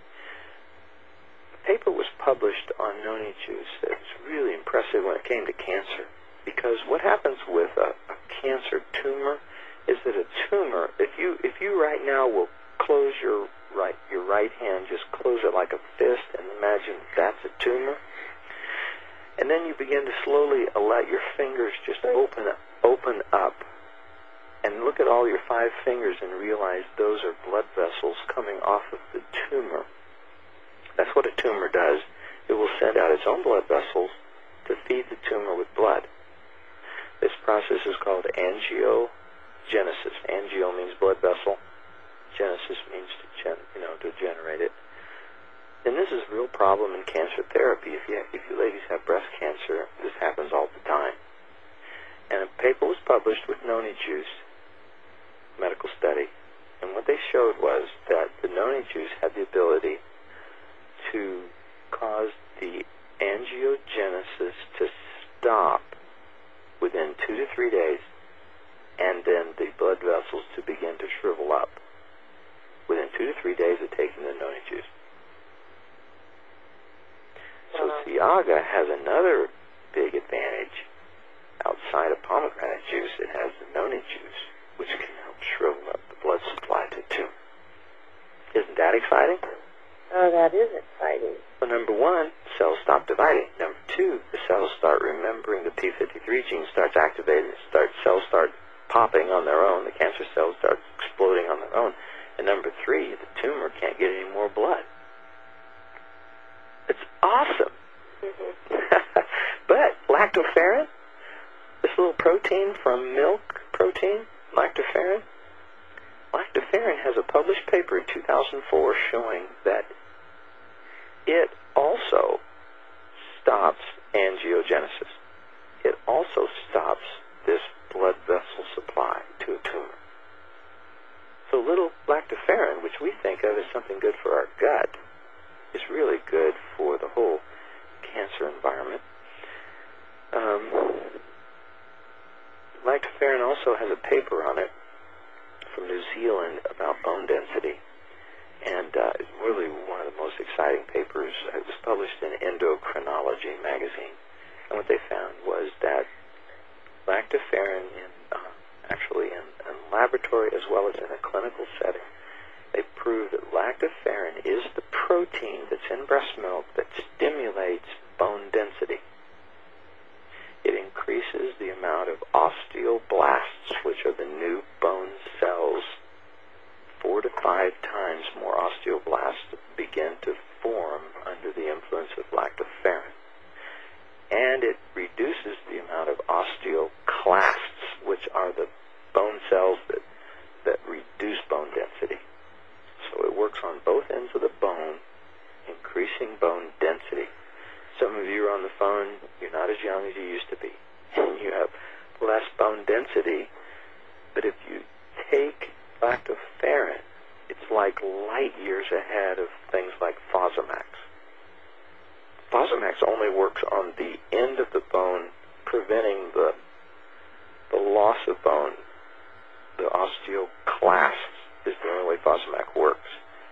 A paper was published on noni juice that's really impressive when it came to cancer, because what happens with a, a cancer tumor is that a tumor, if you if you right now will close your right your right hand, just close it like a fist, and imagine that's a tumor, and then you begin to slowly let your fingers just open up, open up, and look at all your five fingers and realize those are blood vessels coming off of the tumor. That's what a tumor does. It will send out its own blood vessels to feed the tumor with blood. This process is called angiogenesis. Angio means blood vessel. Genesis means to gen, you know, to generate it. And this is a real problem in cancer therapy. If you if you ladies have breast cancer, this happens all the time. And a paper was published with noni juice, medical study, and what they showed was that the noni juice had the ability to cause the angiogenesis to stop within two to three days, and then the blood vessels to begin to shrivel up within two to three days of taking the noni juice. So Ciaga has another big advantage outside of pomegranate juice. It has the noni juice, which can help shrivel up the blood supply to the tumor. Isn't that exciting? Oh, that is exciting. Well, number one, cells stop dividing. Number two, the cells start remembering the P fifty-three gene starts activating. Start, cells start popping on their own. The cancer cells start exploding on their own. And number three, the tumor can't get any more blood. It's awesome. Mm-hmm. But lactoferrin, this little protein from milk protein, lactoferrin, lactoferrin has a published paper in two thousand four showing that it also stops angiogenesis. It also stops this blood vessel supply to a tumor. So little lactoferrin, which we think of as something good for our gut, is really good for the whole cancer environment. Um, lactoferrin also has a paper on it from New Zealand about bone density, and uh, it's really one of the most exciting papers. It was published in Endocrinology magazine, and what they found was that lactoferrin, in, uh, actually in a laboratory as well as in a clinical setting, they proved that lactoferrin is the protein that's in breast milk that stimulates bone density. It increases the amount of osteoblasts, which are the new bone cells. Four to five times more osteoblasts begin to form under the influence of lactoferrin. And it reduces the amount of osteoclasts, which are the bone cells that, that reduce bone density. So it works on both ends of the bone, increasing bone density. Some of you are on the phone, you're not as young as you used to be, and you have less bone density, but if you take lactoferrin, it's like light years ahead of things like Fosamax. Fosamax only works on the end of the bone, preventing the, the loss of bone. The osteoclasts is the only way Fosamax works.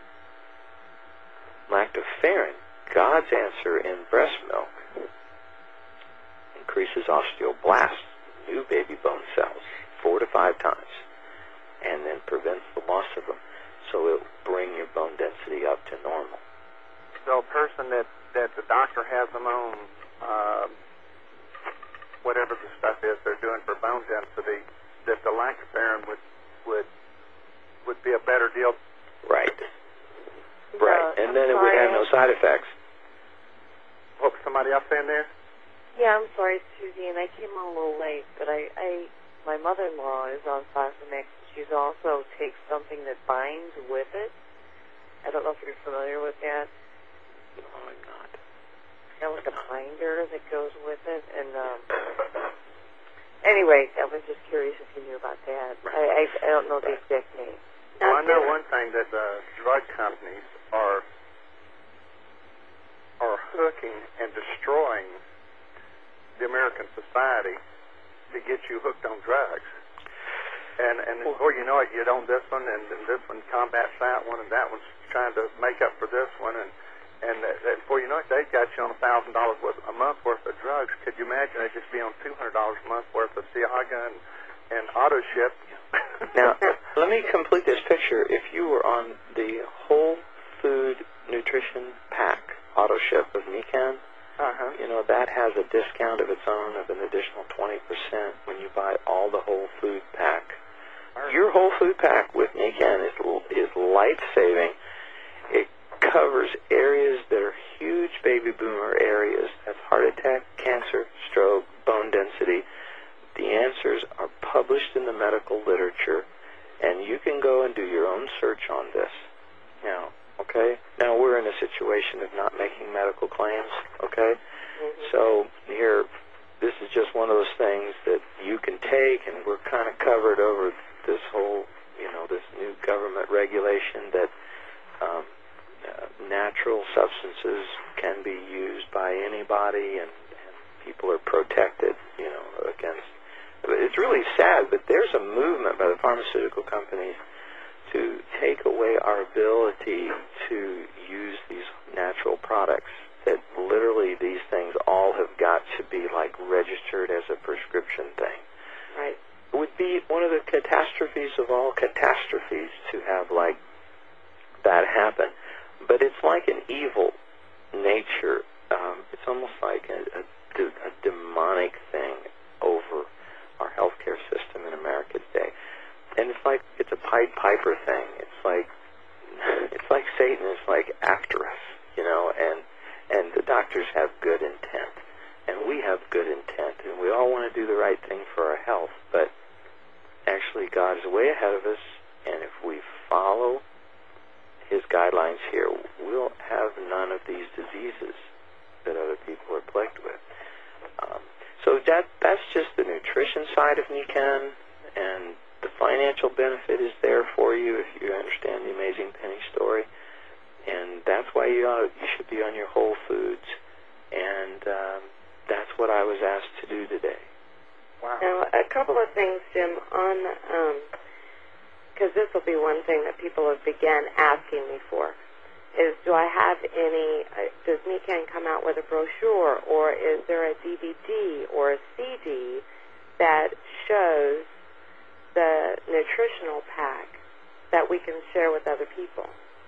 Lactoferrin, God's answer in breast milk, increases osteoblasts, new baby bone cells, four to five times, and then prevents the loss of them. So it'll bring your bone density up to normal. So a person that, that the doctor has them on, um, whatever the stuff is they're doing for bone density, that the lactoferrin would would would be a better deal. Right. Right. Uh, and then it sorry. would have no side effects. What was somebody else saying there? Yeah, I'm sorry, Susie, and I came on a little late, but I, I my mother-in-law is on Fosamax. She's also takes something that binds with it. I don't know if you're familiar with that. No, I'm not. Kind of like a binder that goes with it, and um, anyway, I was just curious if you knew about that. Right. I, I I don't know the exact name. Well, I know one thing that the drug companies are are hooking and destroying the American society to get you hooked on drugs. And and before you know it, you're on this one, and, and this one combats that one, and that one's trying to make up for this one, and and that, that before you know it, they've got you on a thousand dollars worth a month worth of drugs. Could you imagine they'd just be on two hundred dollars a month worth of Ciaga and and auto ship? Now, let me complete this picture. If you were on the whole food nutrition pack auto ship of Nikan, uh-huh. you know, that has a discount of its own of an additional twenty percent when you buy all the whole food pack. Your whole food pack with Nikan is, is life-saving. It covers areas that are huge baby boomer areas. That's heart attack, cancer, stroke, bone density. The answers are published in the medical literature, and you can go and do your own search on this. Now, okay? Now, we're in a situation of not making medical claims, okay? Mm-hmm. So here, this is just one of those things that you can take, and we're kind of covered over this whole, you know, this new government regulation that um, uh, natural substances can be used by anybody, and, and people are protected, you know, against. It's really sad, but there's a movement by the pharmaceutical companies to take away our ability to use these natural products, that literally these things all have got to be like registered as a prescription thing. Right. It would be one of the catastrophes of all catastrophes to have like that happen. But it's like an evil nature. Um, it's almost like a, a, a demonic thing over our healthcare system in America today. And it's like it's a Pied Piper thing. It's like it's like Satan is like after us, you know, and and the doctors have good intent, and we have good intent, and we all want to do the right thing for our health, but actually God is way ahead of us, and if we follow his guidelines here, we'll have none of these diseases that other people are plagued with. Um, so that that's just the nutrition side of Nikan, and the financial benefit is there for you if you understand the Amazing Penny story. And that's why you ought, you should be on your whole foods. And um, that's what I was asked to do today. Wow. Now, a couple of things, Jim, on, because um, this will be one thing that people have began asking me for, is do I have any, uh, does Nikan come out with a brochure, or is there a D V D or a C D that shows the nutritional pack that we can share with other people?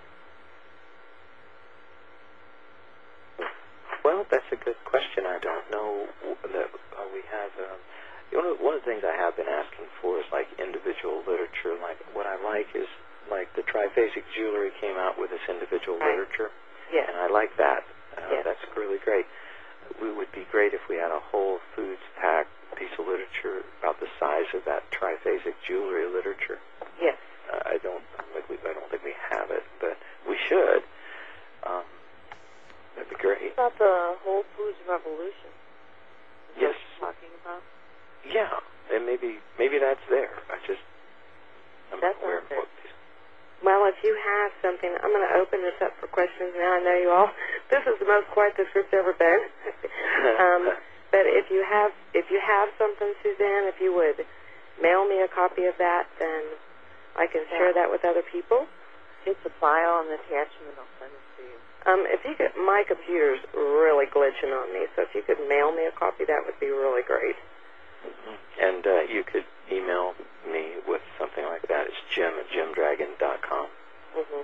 Well, that's a good question. I don't know that uh, we have. Um, you know, one of the things I have been asking for is like individual literature. Like what I like is like the Triphasic Jewelry came out with this individual right. literature, yes. and I like that. Uh, yes. That's really great. It would be great if we had a whole foods pack piece of literature about the size of that Triphasic Jewelry literature. Yes. Uh, I don't like we. I don't think we have it, but we should. Um, That'd be great. About the Whole Foods Revolution. Is Yes. That what you're talking about? Yeah, and maybe maybe that's there. I just I'm That's not aware of not what. Well, if you have something, I'm going to open this up for questions now. I know you all. This is the most quiet this group's ever been. um, but if you have if you have something, Suzanne, if you would mail me a copy of that, then I can Yeah. share that with other people. It's a file and attachment. I'll send it to you. Um, if you could, my computer's really glitching on me, so if you could mail me a copy, that would be really great. Mm-hmm. And uh, you could email me with something like that. It's Jim at jim dragon dot com. Mm-hmm.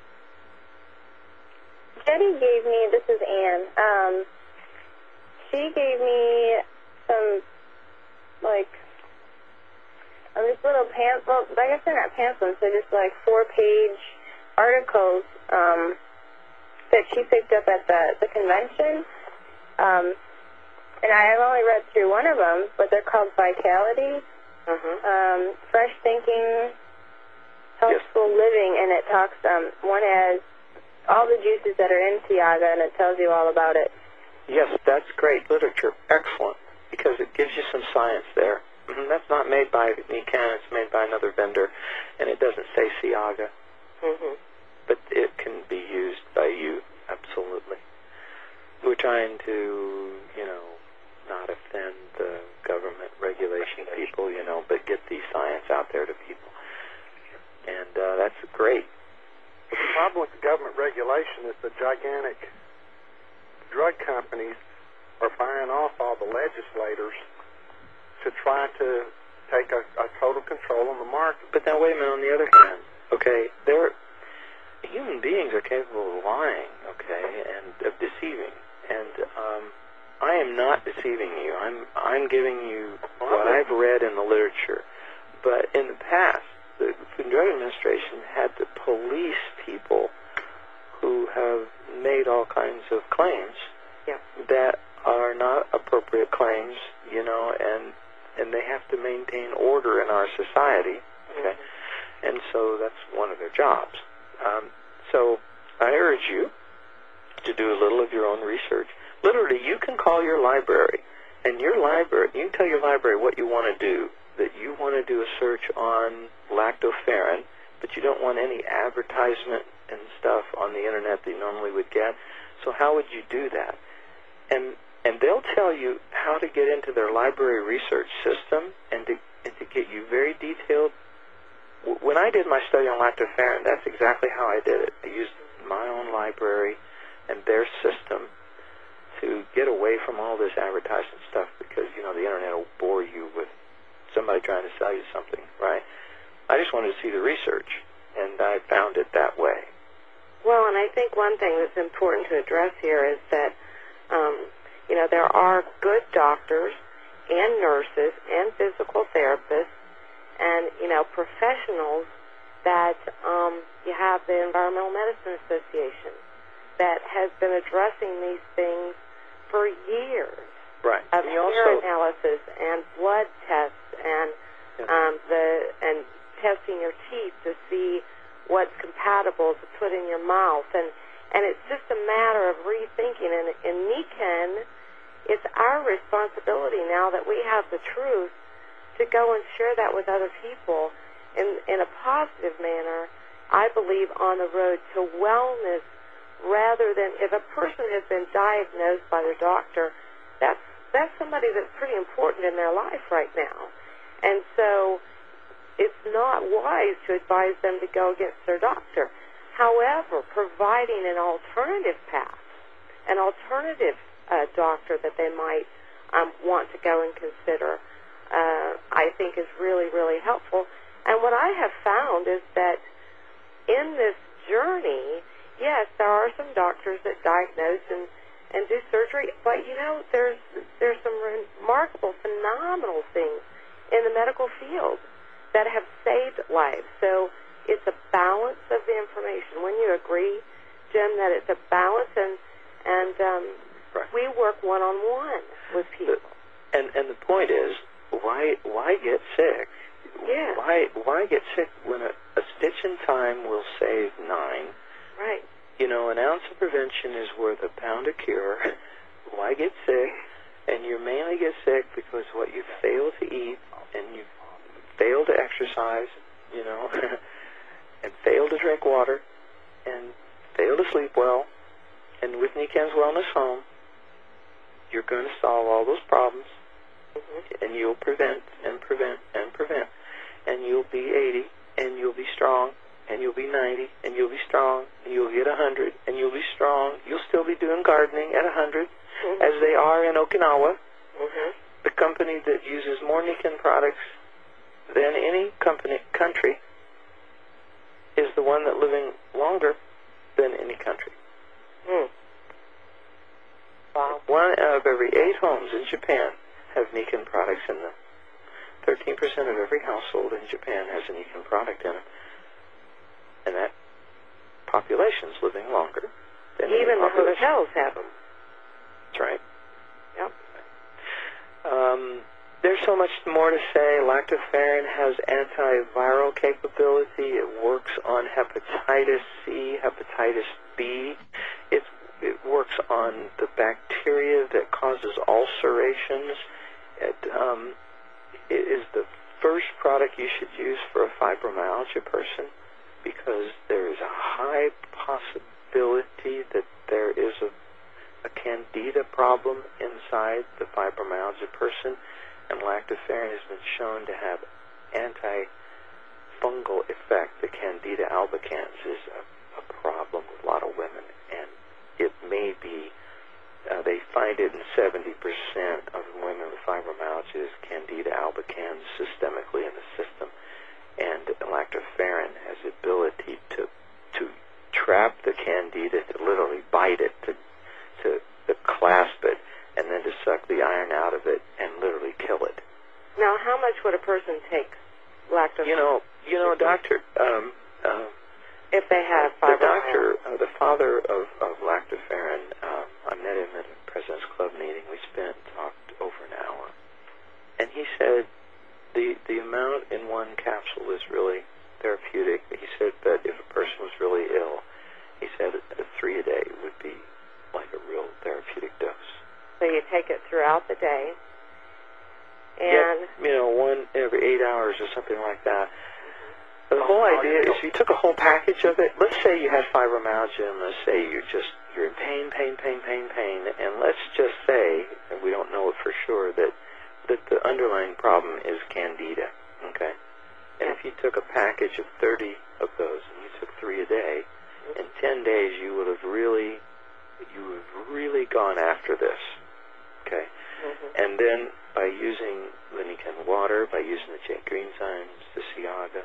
Jenny gave me, this is Anne, um, she gave me some, like, um, this little pamphlet, well, I guess they're not pamphlets, they're just like four-page articles um, that she picked up at the, the convention. Um, and I've only read through one of them, but they're called Vitality, Uh-huh. um, Fresh Thinking, Healthful Yes. Living, and it talks, um, one has all the juices that are in Siaga, and it tells you all about it. Yes, that's great literature. Excellent, because it gives you some science there. Mm-hmm. That's not made by Nikan. It's made by another vendor, and it doesn't say Siaga. Mm-hmm. But it can be used by you, absolutely. We're trying to, you know, not offend the government regulation people, you know, but get the science out there to people. And uh, that's great. But the problem with the government regulation is the gigantic drug companies are buying off all the legislators to try to take a, a total control on the market. But now, wait a minute, on the other hand, okay, they're, human beings are capable of lying, okay, and of deceiving. And um, I am not deceiving you. I'm I'm giving you what I've read in the literature. But in the past, the Food and Drug Administration had to police people who have made all kinds of claims Yeah. that are not appropriate claims, you know, and and they have to maintain order in our society, okay? Mm-hmm. And so that's one of their jobs. Um, so I urge you to do a little of your own research. Literally, you can call your library, and your library, you can tell your library what you want to do, that you want to do a search on lactoferrin, but you don't want any advertisement and stuff on the internet that you normally would get. So how would you do that? And and they'll tell you how to get into their library research system and to, and to get you very detailed. When I did my study on lactoferrin, that's exactly how I did it. I used my own library and their system to get away from all this advertising stuff because, you know, the internet will bore you with somebody trying to sell you something, right? I just wanted to see the research, and I found it that way. Well, and I think one thing that's important to address here is that, um, you know, there are good doctors and nurses and physical therapists and, you know, professionals that um, you have the Environmental Medicine Association that has been addressing these things for years. Right. Of And you hair also, analysis and blood tests and Yeah. um, the and testing your teeth to see what's compatible to put in your mouth. And, and it's just a matter of rethinking. And in Nikken, it's our responsibility now that we have the truth to go and share that with other people in, in a positive manner, I believe, on the road to wellness, rather than if a person has been diagnosed by their doctor, that's that's somebody that's pretty important in their life right now. And so it's not wise to advise them to go against their doctor. However, providing an alternative path, an alternative uh, doctor that they might um, want to go and consider, uh, I think is really, really helpful. And what I have found is that in this journey, yes, there are some doctors that diagnose and and do surgery, but you know, there's there's some remarkable, phenomenal things in the medical field that have saved lives. So it's a balance of the information. When you agree, Jim, that it's a balance, and and um, right. we work one on one with people. And and the point is, why why get sick? Yeah. Why why get sick when a, a stitch in time will save nine? Right. You know, an ounce of prevention is worth a pound of cure. Why get sick? And you mainly get sick because what you fail to eat, and you fail to exercise, you know, and fail to drink water, and fail to sleep well. And with Nikken's Wellness Home, you're going to solve all those problems, mm-hmm. and you'll prevent and prevent and prevent. And you'll be eighty, and you'll be strong, and you'll be ninety, and you'll be strong, and you'll get one hundred, and you'll be strong. You'll still be doing gardening at one hundred, mm-hmm. as they are in Okinawa, mm-hmm. the company that uses more Nikken products than any company country is the one that living longer than any country. Mm. Wow. One out of every eight homes in Japan have Nikken products in them. thirteen percent of every household in Japan has a Nikken product in it. And that population's living longer than even the population. hotels have them. That's right. Yep. Um, there's so much more to say. Lactoferrin has antiviral capability. It works on hepatitis C, hepatitis B. It, it works on the bacteria that causes ulcerations. It, um, it is the first product you should use for a fibromyalgia person, because there is a high possibility that there is a, a candida problem inside the fibromyalgia person, and lactoferrin has been shown to have antifungal effect. The candida albicans is a, a problem with a lot of women, and it may be, uh, they find it in seventy percent of women with fibromyalgia is candida albicans systemically in the system. And lactoferrin has the ability to to trap the candida, to literally bite it, to, to to clasp it, and then to suck the iron out of it and literally kill it. Now, how much would a person take lactoferrin? You know, you know, doctor. Um, uh, if they have the fibromyalgia. doctor, uh, the father of, of lactoferrin, um, I met him at a President's Club meeting. We spent talked over an hour, and he said, The the amount in one capsule is really therapeutic. He said that if a person was really ill, he said a three a day would be like a real therapeutic dose. So you take it throughout the day, and yeah, you know, one every eight hours or something like that. But the whole idea is, if you took a whole package of it, let's say you had fibromyalgia, and let's say you're just you're in pain, pain, pain, pain, pain, and let's just say, and we don't know it for sure, that that the underlying problem is candida, okay? And if you took a package of thirty of those and you took three a day, in ten days you would have really, you would have really gone after this, okay? Mm-hmm. And then by using the Nikken water, by using the Jet Greenzymes, the Siaga,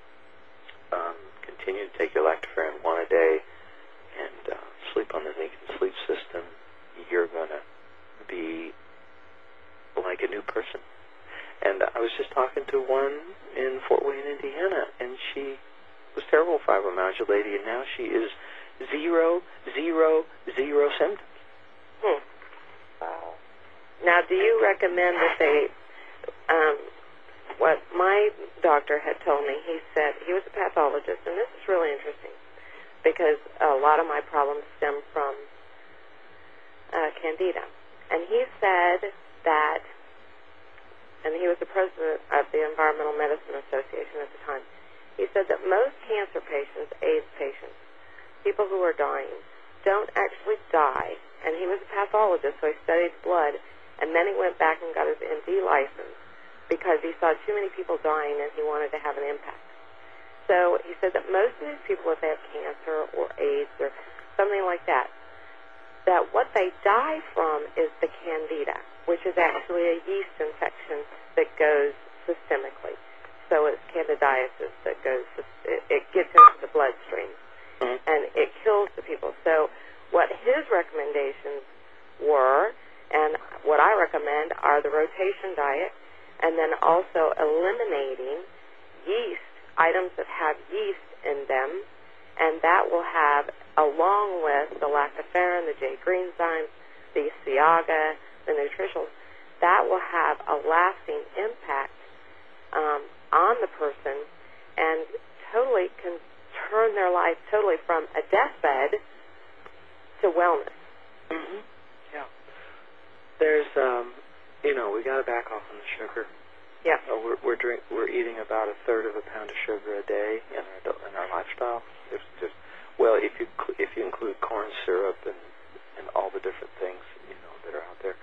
um, continue to take your lactoferrin one a day, and uh, sleep on the Nikken sleep system, you're going to be like a new person. And I was just talking to one in Fort Wayne, Indiana, and she was terrible fibromyalgia lady, and now she is zero, zero, zero symptoms. Hmm. Wow. Now, do you recommend that they um, what my doctor had told me, he said, he was a pathologist, and this is really interesting because a lot of my problems stem from uh, candida. And he said that, and he was the president of the Environmental Medicine Association at the time, he said that most cancer patients, AIDS patients, people who are dying, don't actually die. And he was a pathologist, so he studied blood, and then he went back and got his M D license because he saw too many people dying and he wanted to have an impact. So he said that most of these people, if they have cancer or AIDS or something like that, that what they die from is the candida, which is actually a yeast infection that goes systemically. So it's candidiasis that goes, it, it gets into the bloodstream, mm-hmm. and it kills the people. So what his recommendations were, and what I recommend, are the rotation diet, and then also eliminating yeast, items that have yeast in them, and that will have, along with the lactoferrin, the J-greenzyme, the Ciaga, the nutritionals, that will have a lasting impact um, on the person and totally can turn their life totally from a deathbed to wellness. Mm-hmm. Yeah. There's, um, you know, we got to back off on the sugar. Yeah. Uh, we're we're drink we're eating about a third of a pound of sugar a day in our in our lifestyle. It's just well, if you if you include corn syrup and and all the different things you know that are out there,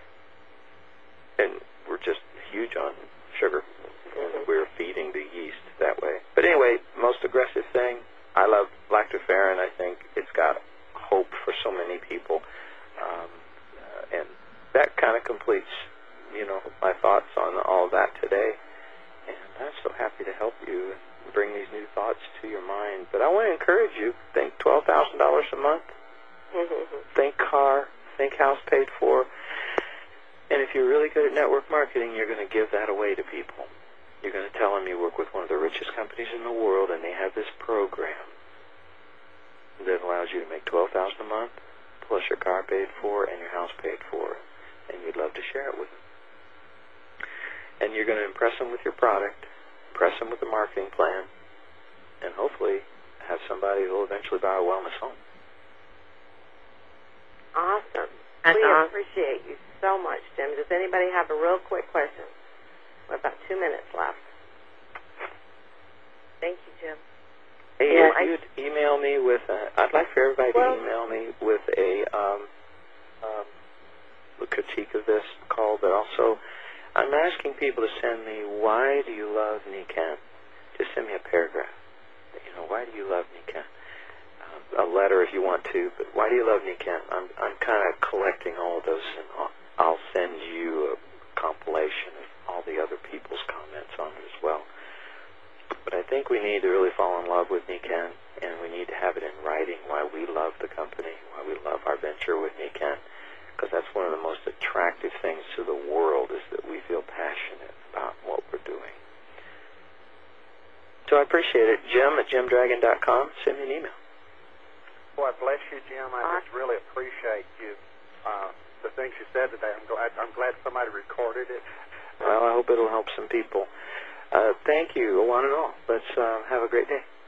and we're just huge on sugar. And we're feeding the yeast that way. But anyway, most aggressive thing. I love lactoferrin. I think it's got hope for so many people, um, uh, and that kind of completes. You know, my thoughts on all of that today. And I'm so happy to help you and bring these new thoughts to your mind. But I want to encourage you, think twelve thousand dollars a month. Mm-hmm. Think car. Think house paid for. And if you're really good at network marketing, you're going to give that away to people. You're going to tell them you work with one of the richest companies in the world, and they have this program that allows you to make twelve thousand dollars a month, plus your car paid for and your house paid for. And you'd love to share it with them. And you're going to impress them with your product, impress them with the marketing plan, and hopefully have somebody who will eventually buy a wellness home. Awesome. That's we awesome. appreciate you so much, Jim. Does anybody have a real quick question? We're about two minutes left. Thank you, Jim. Hey, yeah, if you'd email me with, a, I'd like for everybody well, to email me with a, um, um, a critique of this call, but also I'm asking people to send me, why do you love Nikan? Just send me a paragraph. You know, why do you love Nikan? Uh, a letter if you want to, but why do you love Nikan? I'm I'm kind of collecting all of those, and I'll, I'll send you a compilation of all the other people's comments on it as well. But I think we need to really fall in love with Nikan, and we need to have it in writing why we love the company, why we love our venture with Nikan. Because that's one of the most attractive things to the world is that we feel passionate about what we're doing. So I appreciate it. Jim at jim dragon dot com. Send me an email. Boy, bless you, Jim. I just really appreciate you. Uh, the things you said today. I'm glad. I'm glad somebody recorded it. Well, I hope it'll help some people. Uh, thank you, one and all. Let's uh, have a great day.